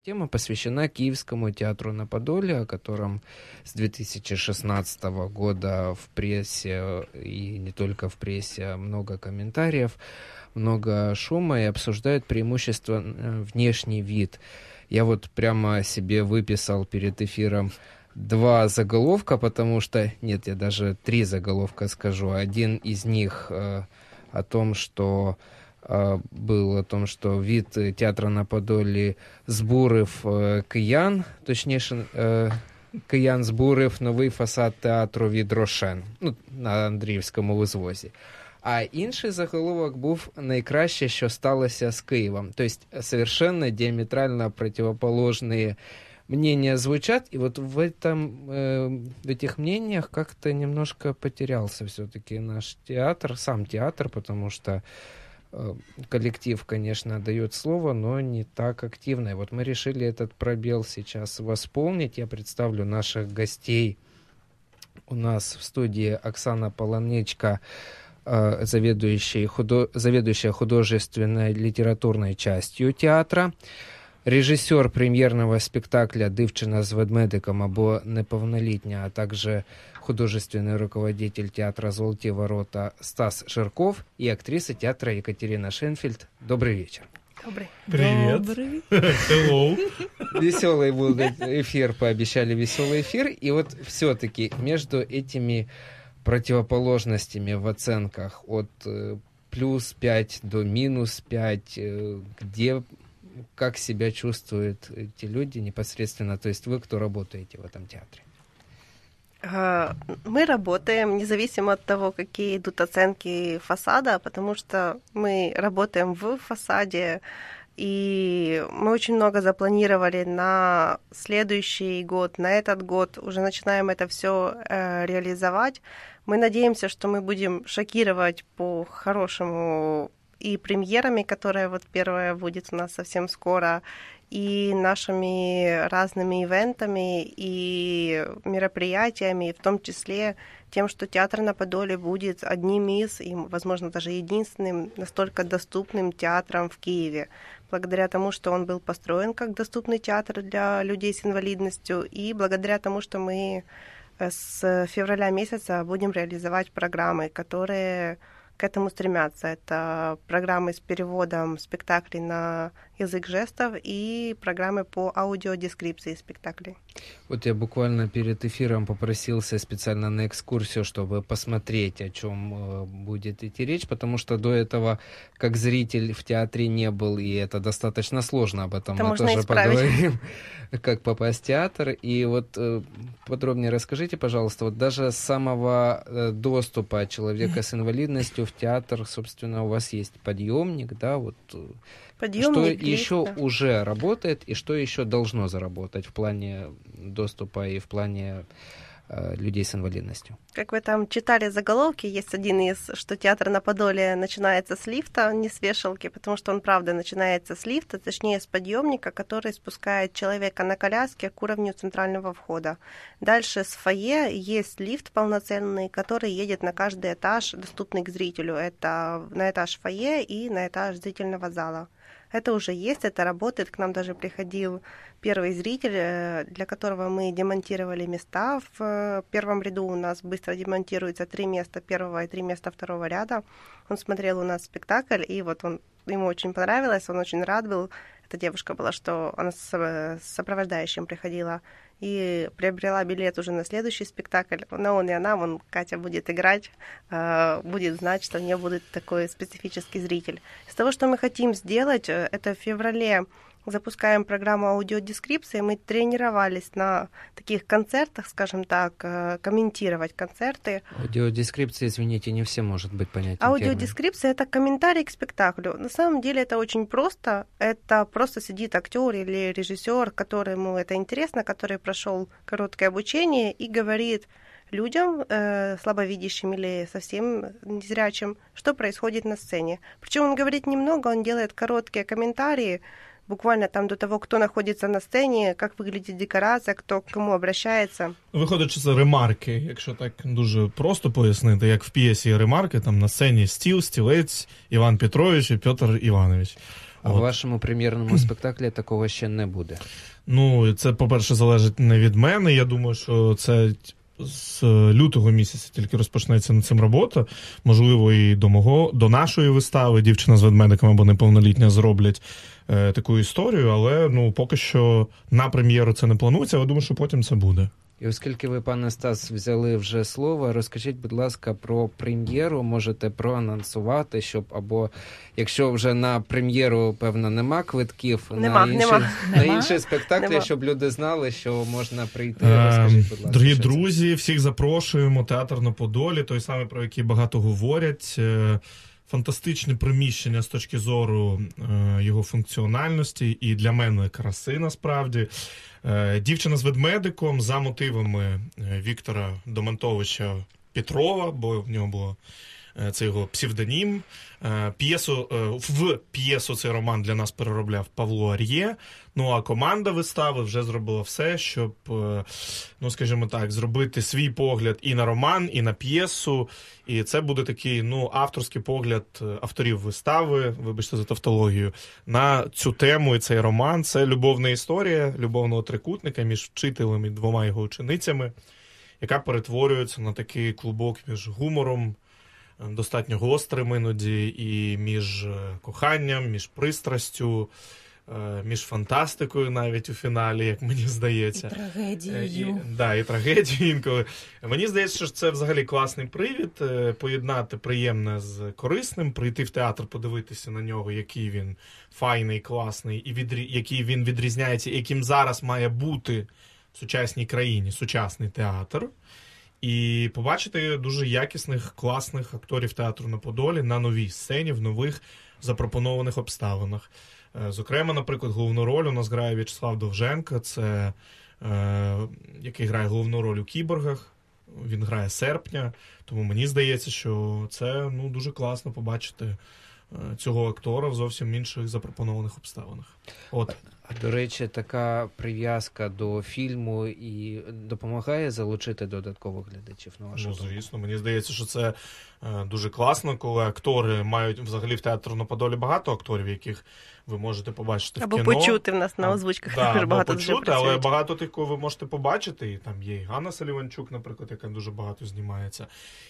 Тема посвящена Киевскому театру на Подоле, о котором с 2016 года в прессе, и не только в прессе, много комментариев, много шума, и обсуждают преимущество внешний вид. Я вот прямо себе выписал перед эфиром 2 заголовка, потому что, нет, я даже 3 заголовка скажу. Один из них о том, что вид театра на Подолі збурив киян, точніше, киян збурив новий фасад театру від Рошен, на Андріївському узвозі. А інший заголовок був «Найкраще, що сталося з Києвом». То есть совершенно диаметрально противоположные мнения звучат, и вот в этих мнениях как-то немножко потерялся все-таки наш театр, сам театр, потому что коллектив, конечно, дает слово, но не так активно. И вот мы решили этот пробел сейчас восполнить. Я представлю наших гостей. У нас в студии Оксана Полонечко, заведующая художественной литературной частью театра, режиссер премьерного спектакля «Дівчина з ведмедиком» або «Неповнолітня», а также художественный руководитель театра «Золотые ворота» Стас Жирков и актриса театра Екатерина Шенфельд. Добрый вечер. Добрый. Привет. Добрый. Hello. Веселый будет эфир, пообещали веселый эфир. И вот все-таки между этими противоположностями в оценках от плюс 5 до минус 5, как себя чувствуют эти люди непосредственно, то есть вы, кто работаете в этом театре? Мы работаем независимо от того, какие идут оценки фасада, потому что мы работаем в фасаде, и мы очень много запланировали на следующий год, на этот год, уже начинаем это все реализовать. Мы надеемся, что мы будем шокировать по-хорошему и премьерами, которая вот первая будет у нас совсем скоро, и нашими разными ивентами и мероприятиями, в том числе тем, что театр на Подоле будет одним из, и, возможно, даже единственным настолько доступным театром в Киеве, благодаря тому, что он был построен как доступный театр для людей с инвалидностью, и благодаря тому, что мы с февраля месяца будем реализовать программы, которые к этому стремятся. Это программы с переводом спектаклей на язык жестов и программы по аудиодескрипции спектаклей. Вот я буквально перед эфиром попросился специально на экскурсию, чтобы посмотреть, о чем будет идти речь, потому что до этого, как зритель, в театре не был, и это достаточно сложно, об этом это мы тоже поговорим, как попасть в театр. И вот подробнее расскажите, пожалуйста, вот даже с самого доступа человека с инвалидностью в театр, собственно, у вас есть подъемник, да, вот подъемник, что еще уже работает и что еще должно заработать в плане доступа и в плане людей с инвалидностью? Как вы там читали заголовки, есть один из, что театр на Подоле начинается с лифта, не с вешалки, потому что он, правда, начинается с лифта, точнее, с подъемника, который спускает человека на коляске к уровню центрального входа. Дальше с фойе есть лифт полноценный, который едет на каждый этаж, доступный к зрителю. Это на этаж фойе и на этаж зрительного зала. Это уже есть, это работает. К нам даже приходил первый зритель, для которого мы демонтировали места. В первом ряду у нас быстро демонтируется 3 места первого и 3 места второго ряда. Он смотрел у нас спектакль, и вот ему очень понравилось, он очень рад был. Эта девушка была, что она с сопровождающим приходила и приобрела билет уже на следующий спектакль. Но он и она, Катя будет играть, будет знать, что у нее будет такой специфический зритель. Из того, что мы хотим сделать, это в феврале запускаем программу аудиодескрипции. Мы тренировались на таких концертах, скажем так, комментировать концерты. Аудиодескрипция, извините, не всем может быть понятен аудиодескрипция — это комментарий к спектаклю. На самом деле это очень просто. Это просто сидит актер или режиссер, которому это интересно, который прошел короткое обучение и говорит людям, слабовидящим или совсем незрячим, что происходит на сцене. Причем он говорит немного, он делает короткие комментарии, буквально там до того, кто находится на сцені, як виглядить декорація, хто к кому обращається. Виходить, що це ремарки, якщо так дуже просто пояснити, як в п'єсі ремарки, там на сцені стіл, стілець, Іван Петрович і Петр Іванович. А в вашому прем'єрному спектаклі такого ще не буде? Ну, це, по-перше, залежить не від мене. Я думаю, що це з лютого місяця тільки розпочнеться над цим робота. Можливо, і до нашої вистави «Дівчина з ведмедиком» або «Неповнолітня» зроблять таку історію, але ну, поки що на прем'єру це не планується, але думаю, що потім це буде. І оскільки ви, пане Стас, взяли вже слово, розкажіть, будь ласка, про прем'єру, можете проанонсувати, щоб, або якщо вже на прем'єру, певно, нема квитків, на інші спектаклі, щоб люди знали, що можна прийти. Розкажіть, будь ласка. Дорогі друзі, всіх запрошуємо, театр на Подолі, той самий, про який багато говорять. Фантастичне приміщення з точки зору його функціональності і для мене краси, насправді. «Дівчина з ведмедиком» за мотивами Віктора Домонтовича Петрова, бо в нього було це його псевдонім. В п'єсу цей роман для нас переробляв Павло Ар'є. Ну а команда вистави вже зробила все, щоб, ну скажімо так, зробити свій погляд і на роман, і на п'єсу. І це буде такий, ну, авторський погляд авторів вистави, вибачте за тавтологію, на цю тему і цей роман. Це любовна історія любовного трикутника між вчителем і двома його ученицями, яка перетворюється на такий клубок між гумором, достатньо гострим іноді, і між коханням, між пристрастю, між фантастикою навіть у фіналі, як мені здається. І трагедією. І трагедією інколи. Мені здається, що це взагалі класний привід поєднати приємне з корисним, прийти в театр, подивитися на нього, який він файний, класний, і який він відрізняється, яким зараз має бути в сучасній країні сучасний театр. І побачити дуже якісних, класних акторів театру на Подолі на новій сцені, в нових запропонованих обставинах. Зокрема, наприклад, головну роль у нас грає В'ячеслав Довженко, це який грає головну роль у «Кіборгах». Він грає Серпня, тому мені здається, що це ну, дуже класно побачити цього актора в зовсім інших запропонованих обставинах. От. А, до речі, така прив'язка до фільму і допомагає залучити додаткових глядачів на вашу думку? Ну, звісно, мені здається, що це дуже класно, коли актори мають взагалі в театру на Подолі багато акторів, яких ви можете побачити або в кіно. Або почути в нас на озвучках. Да, багато почути, але багато тих, кого ви можете побачити. І там є і Ганна Саліванчук, наприклад, яка дуже багато знімається.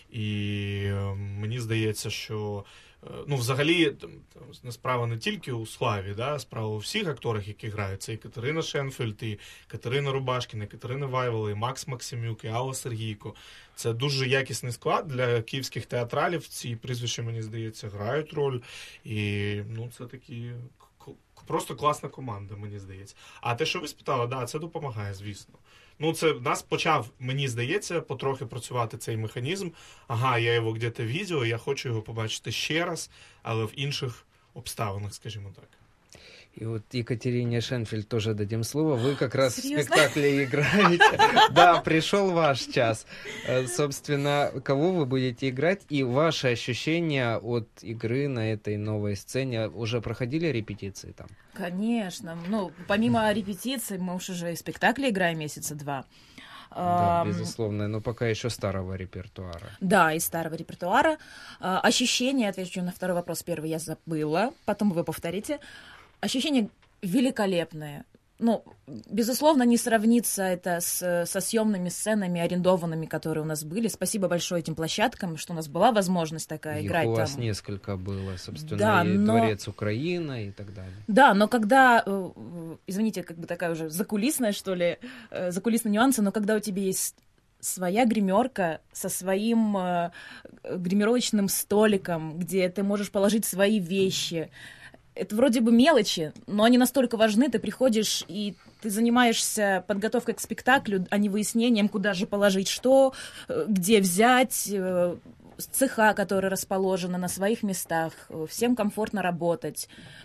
І мені здається, що ну, взагалі, справа не тільки у Славі, да, справа у всіх акторах, які грають. Це і Катерина Шенфельд, і Катерина Рубашкіна, і Катерина Вайвола, і Макс Максимюк, і Алла Сергійко. Це дуже якісний склад для київських театралів. Ці прізвища, мені здається, грають роль. І ну, це такі просто класна команда, мені здається. А те, що ви спитали, да, це допомагає, звісно. Ну, це в нас почав, мені здається, потрохи працювати цей механізм. Ага, я його где-то відео, я хочу його побачити ще раз, але в інших обставинах, скажімо так. И вот Екатерине Шенфельд тоже дадим слово. Вы как раз в спектакле играете. Да, пришел ваш час. Собственно, кого вы будете играть? И ваши ощущения от игры на этой новой сцене? Уже проходили репетиции там? Конечно. Ну, помимо репетиций, мы уж уже и спектакли играем месяца 2. Да, безусловно, но пока еще старого репертуара. Да, из старого репертуара. Ощущения, отвечу на второй вопрос, первый я забыла, потом вы повторите. Ощущения великолепные. Ну, безусловно, не сравнится это со съемными сценами, арендованными, которые у нас были. Спасибо большое этим площадкам, что у нас была возможность такая играть. Их у вас там несколько было, собственно, да, и Дворец Украина и так далее. Да, но когда, извините, как бы такая уже закулисная, что ли, закулисные нюансы, но когда у тебя есть своя гримерка со своим гримировочным столиком, где ты можешь положить свои вещи. Это вроде бы мелочи, но они настолько важны, ты приходишь и ты занимаешься подготовкой к спектаклю, а не выяснением, куда же положить что, где взять, цеха, которые расположены на своих местах, всем комфортно работать.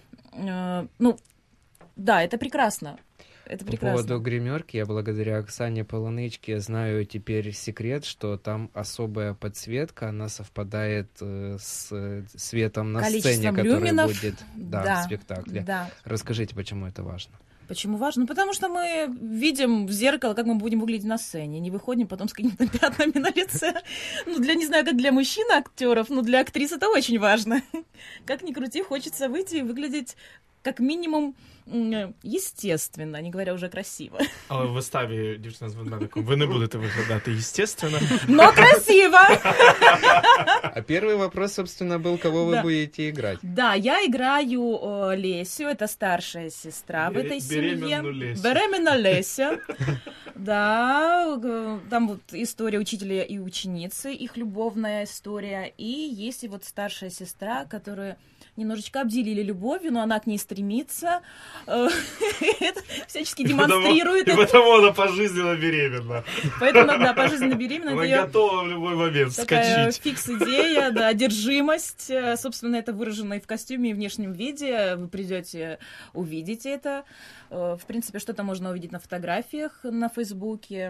Ну, да, это прекрасно. Это прекрасно. По поводу гримерки, я благодаря Оксане Полуничке знаю теперь секрет, что там особая подсветка, она совпадает с светом на сцене, который люминов, будет в спектакле. Да. Расскажите, почему это важно? Почему важно? Ну, потому что мы видим в зеркало, как мы будем выглядеть на сцене, не выходим потом с какими-то пятнами на лице. Ну, не знаю, как для мужчин-актеров, но для актрис это очень важно. Как ни крути, хочется выйти и выглядеть как минимум, естественно, не говоря уже красиво. Але в виставі «Дівчина з ведмедиком» ви не будете виглядати естественно. Но красиво! А первый вопрос, собственно, был, кого вы будете играть. Да, я играю Лесю, это старшая сестра в этой семье. Беременна Леся. Да, там вот история учителя и ученицы, их любовная история. И есть и вот старшая сестра, которая немножечко обделили любовью, но она к ней стремится, всячески демонстрирует. И потому она пожизненно беременна. Поэтому, да, пожизненно беременна. Она готова в любой момент вскочить. Такая фикс-идея, да, одержимость. Собственно, это выражено и в костюме, и в внешнем виде. Вы придете, увидите это. В принципе, что-то можно увидеть на фотографиях на Фейсбуке.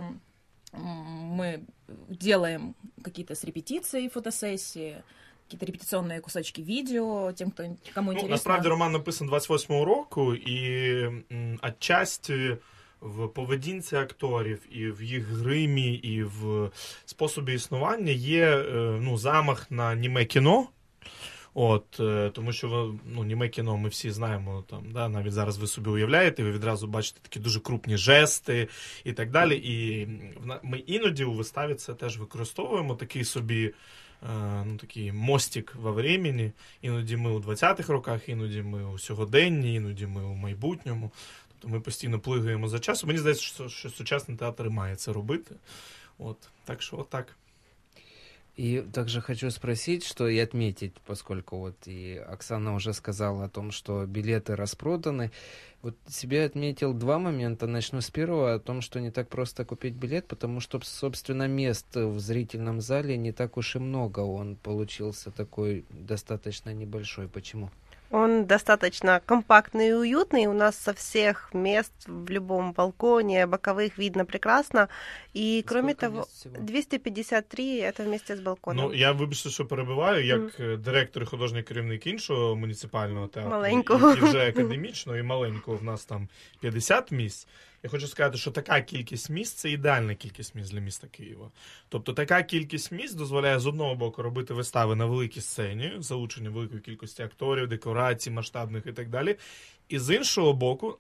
Мы делаем какие-то с репетицией фотосессии, какие-то репетиционные кусочки видео, тем, кому интересно. Насправді, роман написан 28-го року, і отчасті в поведінці акторів, і в їх гримі, і в способі існування є замах на німе кіно. Тому що німе кіно ми всі знаємо, навіть зараз ви собі уявляєте, ви відразу бачите такі дуже крупні жести і так далі. І ми іноді у виставі це теж використовуємо, такий собі такий мостик во времени. Іноді ми у 20-х роках, іноді ми у сьогоденні, іноді ми у майбутньому. Тобто ми постійно плигаємо за часом. Мені здається, що сучасний театр має це робити. Так що отак. И также хочу спросить, что и отметить, поскольку вот и Оксана уже сказала о том, что билеты распроданы. Вот себе отметил два момента. Начну с первого, о том, что не так просто купить билет, потому что, собственно, мест в зрительном зале не так уж и много. Он получился такой достаточно небольшой. Почему? Он достаточно компактный и уютный. У нас со всех мест в любом балконе, боковых видно прекрасно. И кроме того, 253 это вместе с балконом. Я, вибачте, що перебиваю, як директор і художній керівник іншого муніципального театру, маленького. і вже академічного, і маленького, в нас там 50 місць. Я хочу сказати, що така кількість місць – це ідеальна кількість місць для міста Києва. Тобто така кількість місць дозволяє з одного боку робити вистави на великій сцені, залучення великої кількості акторів, декорацій, масштабних і так далі. І з іншого боку,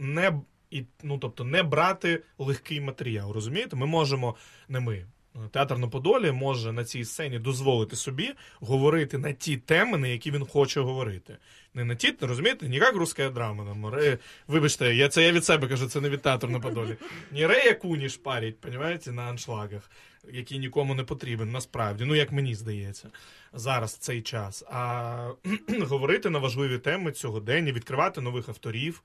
не брати легкий матеріал, розумієте? Ми можемо, Театр на Подолі може на цій сцені дозволити собі говорити на ті теми, на які він хоче говорити. Не на ті, розумієте, не як руська драма. Вибачте, я від себе кажу, це не від Театру на Подолі. Не Рея Куні шпарять, понімаєте, на аншлагах, який нікому не потрібен, насправді, як мені здається, зараз в цей час. А говорити на важливі теми цього дня, відкривати нових авторів,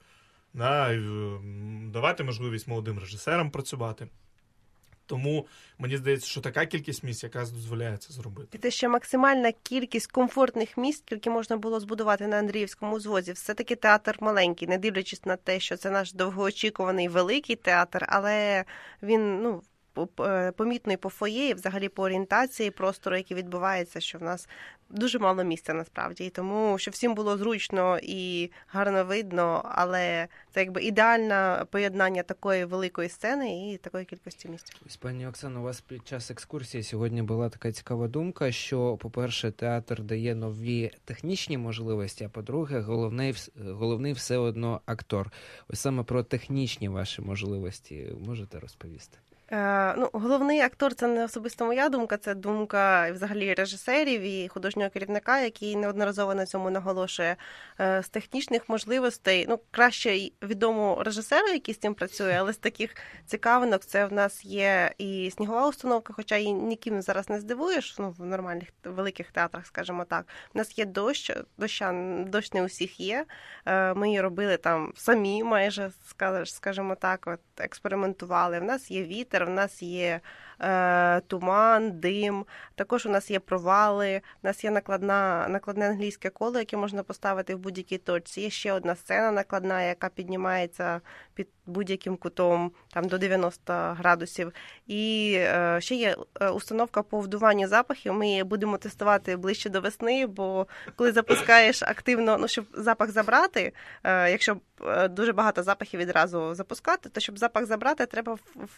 давати можливість молодим режисерам працювати. Тому мені здається, що така кількість місць якраз дозволяє це зробити. Це ще максимальна кількість комфортних місць, які можна було збудувати на Андріївському узвозі. Все-таки театр маленький, не дивлячись на те, що це наш довгоочікуваний великий театр, але він, помітно і по фоє, і взагалі по орієнтації простору, який відбувається, що в нас дуже мало місця насправді. І тому, щоб всім було зручно і гарно видно, але це якби ідеальне поєднання такої великої сцени і такої кількості місць. Пані Оксано, у вас під час екскурсії сьогодні була така цікава думка, що, по-перше, театр дає нові технічні можливості, а по-друге, головний все одно актор. Ось саме про технічні ваші можливості можете розповісти? Головний актор – це не особисто моя думка, це думка взагалі режисерів і художнього керівника, який неодноразово на цьому наголошує. З технічних можливостей, краще відомо режисеру, який з цим працює, але з таких цікавинок це в нас є і снігова установка, хоча її ніким зараз не здивуєш, в нормальних великих театрах, скажімо так. У нас є дощ не у всіх є. Ми її робили там самі майже, скажімо так, експериментували. В нас є вітер, в нас є туман, дим, також у нас є провали, у нас є накладне англійське коло, яке можна поставити в будь-якій точці. Є ще одна сцена накладна, яка піднімається під будь-яким кутом, там до 90 градусів. І ще є установка по вдуванню запахів. Ми її будемо тестувати ближче до весни, бо коли запускаєш активно, щоб запах забрати, якщо дуже багато запахів відразу запускати, то щоб запах забрати, треба вмикати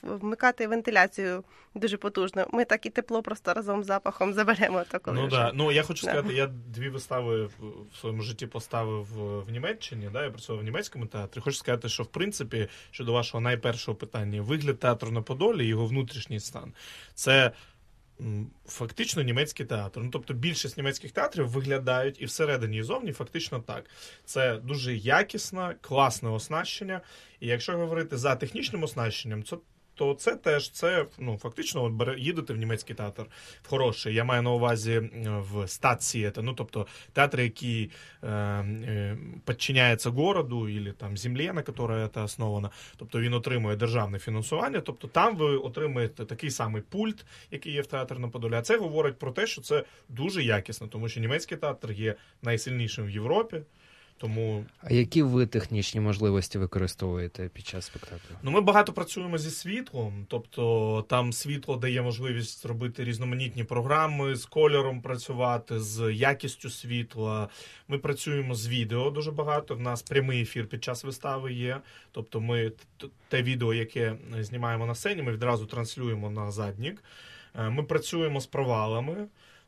вмикати вентиляцію дуже потужно. Ми так і тепло просто разом з запахом заберемо. Я хочу сказати, я 2 вистави в своєму житті поставив в Німеччині, я працював в німецькому театрі. Хочу сказати, що в принципі, щодо вашого найпершого питання, вигляд театру на Подолі, його внутрішній стан, це фактично німецький театр. Тобто більшість німецьких театрів виглядають і всередині, і зовні фактично так. Це дуже якісне, класне оснащення. І якщо говорити за технічним оснащенням, то це теж, фактично, їдете в німецький театр, в хороший. Я маю на увазі в Статсієте, тобто театр, який підчиняється городу, або там землі, на якій це основано. Тобто він отримує державне фінансування, тобто там ви отримаєте такий самий пульт, який є в театрі на Подолі. А це говорить про те, що це дуже якісно, тому що німецький театр є найсильнішим в Європі. Тому... А які ви технічні можливості використовуєте під час спектаклю? Ми багато працюємо зі світлом, тобто там світло дає можливість робити різноманітні програми, з кольором працювати, з якістю світла. Ми працюємо з відео дуже багато, в нас прямий ефір під час вистави є, тобто ми те відео, яке знімаємо на сцені, ми відразу транслюємо на заднік. Ми працюємо з провалами.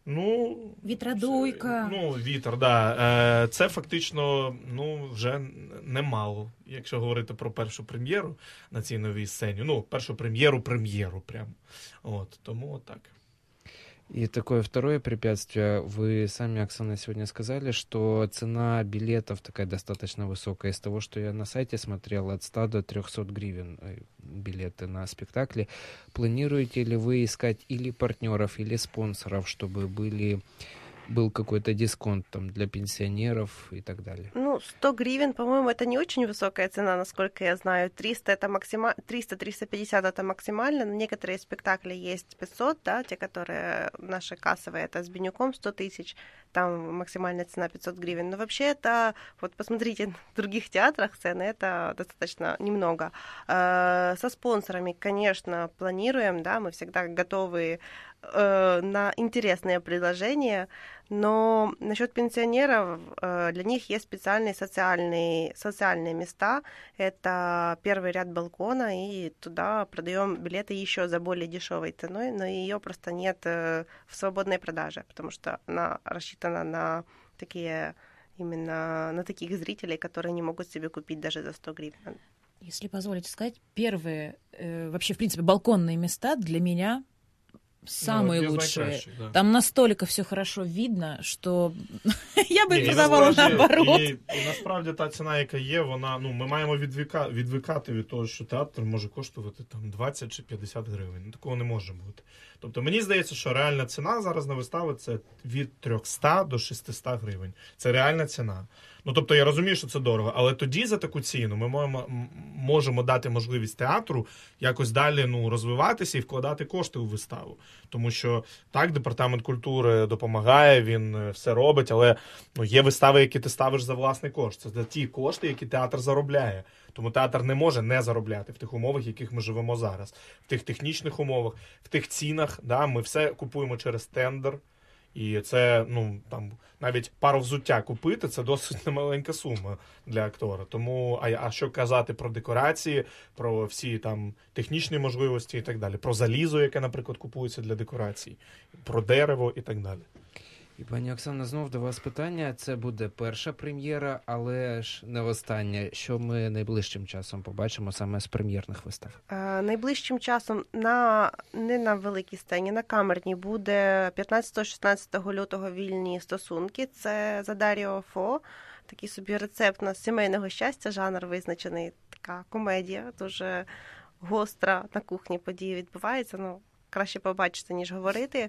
Вітродуйка. Вітер, да. Це фактично, вже немало, якщо говорити про першу прем'єру на цій новій сцені. Першу прем'єру прямо. Тому так. И такое второе препятствие. Вы сами, Оксана, сегодня сказали, что цена билетов такая достаточно высокая. Из того, что я на сайте смотрел, от 100 до 300 гривен билеты на спектакли. Планируете ли вы искать или партнеров, или спонсоров, чтобы был какой-то дисконт там для пенсионеров и так далее? 100 гривен, по-моему, это не очень высокая цена, насколько я знаю. 300-350 это максимально. На некоторые спектакли есть 500, те, которые наши кассовые, это с Бенюком 100 тысяч, там максимальная цена 500 гривен. Но вообще это, посмотрите, в других театрах цены, это достаточно немного. Со спонсорами, конечно, планируем, мы всегда готовы на интересные предложения, но насчет пенсионеров, для них есть специальные социальные места. Это первый ряд балкона, и туда продаем билеты еще за более дешевой ценой, но ее просто нет в свободной продаже, потому что она рассчитана на именно на таких зрителей, которые не могут себе купить даже за 100 гривен. Если позволите сказать, первые, вообще, в принципе, балконные места для меня самые лучшие. Да. Там настолько все хорошо видно, що я би продавала наоборот. І насправді та ціна, яка є, вона, ми маємо відвикати від того, що театр може коштувати там 20 чи 50 гривень. Такого не може бути. Тобто мені здається, що реальна ціна зараз на вистави це від 300 до 600 гривень. Це реальна ціна. Тобто я розумію, що це дорого, але тоді за таку ціну ми можемо дати можливість театру якось далі розвиватися і вкладати кошти у виставу. Тому що так, департамент культури допомагає, він все робить, але є вистави, які ти ставиш за власний кошт. Це за ті кошти, які театр заробляє. Тому театр не може не заробляти в тих умовах, в яких ми живемо зараз. В тих технічних умовах, в тих цінах. Ми все купуємо через тендер. І це, там, навіть пару взуття купити, це досить немаленька сума для актора. Тому, а що казати про декорації, про всі там технічні можливості і так далі. Про залізо, яке, наприклад, купується для декорацій, про дерево і так далі. І, пані Оксана, знов до вас питання. Це буде перша прем'єра, але ж не остання. Що ми найближчим часом побачимо саме з прем'єрних вистав? Найближчим часом не на великій сцені, на камерній буде 15-16 лютого «Вільні стосунки». Це за Даріо Фо. Такий собі рецепт на сімейного щастя, жанр визначений. Така комедія, дуже гостра, на кухні події відбувається. Краще побачити, ніж говорити.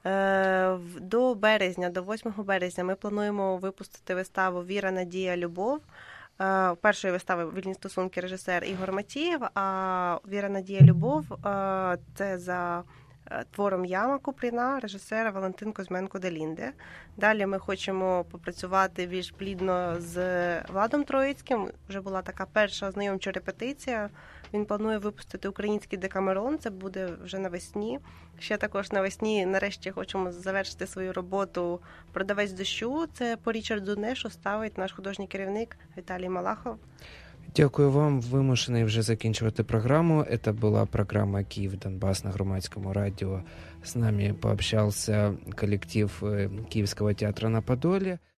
До березня, до 8 березня ми плануємо випустити виставу «Віра, надія, любов». Першої вистави «Вільні стосунки» режисер Ігор Матієв, а «Віра, надія, любов» це за твором Яма Купріна, режисера Валентин Кузьменко-Делінде. Далі ми хочемо попрацювати більш плідно з Владом Троїцьким. Вже була така перша знайомча репетиція. Він планує випустити український Декамерон, це буде вже навесні. Ще також навесні, нарешті, хочемо завершити свою роботу «Продавець дощу». Це по Річарду Нешу ставить наш художній керівник Віталій Малахов. Дякую вам. Вимушений вже закінчувати програму. Це була програма «Київ-Донбас» на Громадському радіо. С нами пообщался коллектив Киевского театра на Подоле.